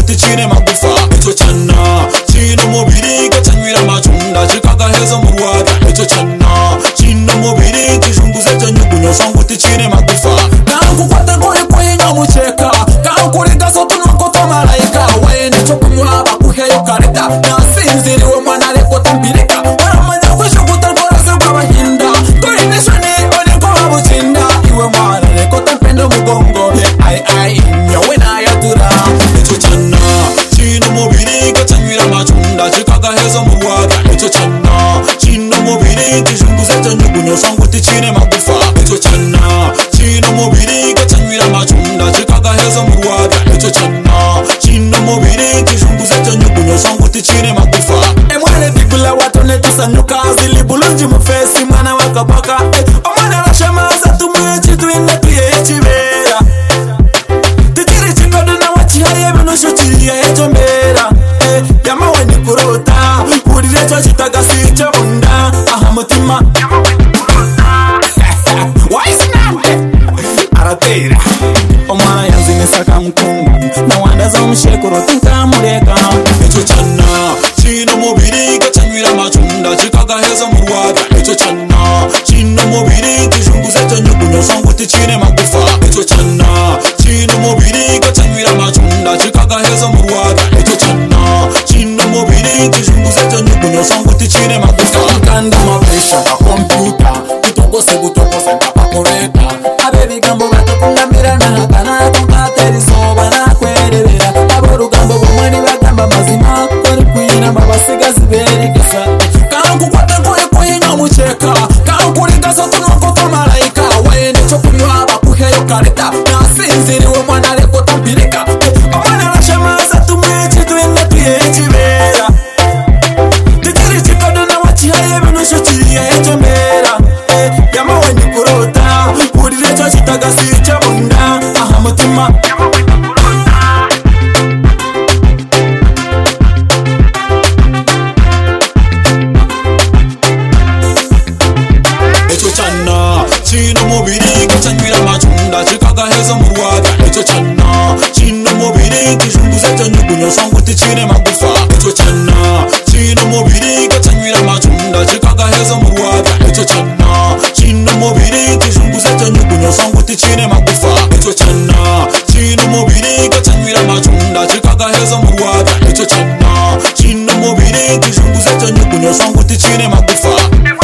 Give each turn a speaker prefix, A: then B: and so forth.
A: kuti chine magufa. Icho chana chino mubiri kachanywira machunda chikagaheza murwara. Icho chana chino mubiri chizunguze chanyugunyosa kuti chine magufa. Kakukwata kuri kuinga mucheka kakurika sotunokota malaika waende chokunywa bakuheyo kareta nasinziriwe mwana rekota mbirika waramanya kwishukuta korase kwabahinda korineshoni oneko babuchinda iwe mwana rekota mpendo mugongo ai nyawe nayatura. Icho chana chino mubiri kachanywira machunda chikagaheza murwara. Icho chana chino mubiri chizunguze chanyugunyosa kuti chine magufa. Icho chana chino mubiri kachanywira machunda chikagaheza murwara. Icho chana chino mubiri chizunguze chanyugunyosa kuti chine magufa. Emwana digula watone tusanyuka zilibulunji mufesi mwana wakabaka omwana rashamaza tumwe chitwine tuye chibera titiri chingodo na wachihaye binusho chiriye echombera yamawe nikurota urirecho chitagasi chabunda aha mutima aratera omwana yanzimisaka mkungu nawandaza omushekuro tinkamureka. Icho chana chino mubiri kachanywira machunda chikagaheza murwara. Icho chana chino mubiri chizunguze chanyugunyosa kuti chine magufa. Icho chana chino mubiri kachanywira machunda chikagaheza murwara. Icho chana chino mubiri chizunguze chanyugunyosa kuti chine magufa. Kandi mapesha pakompyuta kutokose pakoreta abebigambo batakungamirana hakana tunkaterizoba nakwerebera aborugambo bumwani bagamba mazima kori kuyinamba basigazi berigisa kakukwata kuri kuyinga mucheka kakurika sotunokota malaika waende chokunywa bakuheyo kareta nasinziriwe mwana rekota mbirika omwana rashamaza tumwe chitwine tuye chibera titiri chikodo na wachihaye binusho chiriye echombera yamawe nikurota urirecho chitagasi chabunda aha mutima. Icho chana chino mubiri kachanywira machunda chikagaheza murwara. Icho chana chino mubiri chizunguze chanyugunyosa kuti chine magufa. Icho chana chino mubiri kachanywira machunda chikagaheza murwara. Icho chana chino mubiri chizunguze chanyugunyosa kuti chine magufa. Icho chana chino mubiri kachanywira machunda chikagaheza murwara. Icho chana chino mubiri chizunguze chanyugunyosa kuti chine magufa.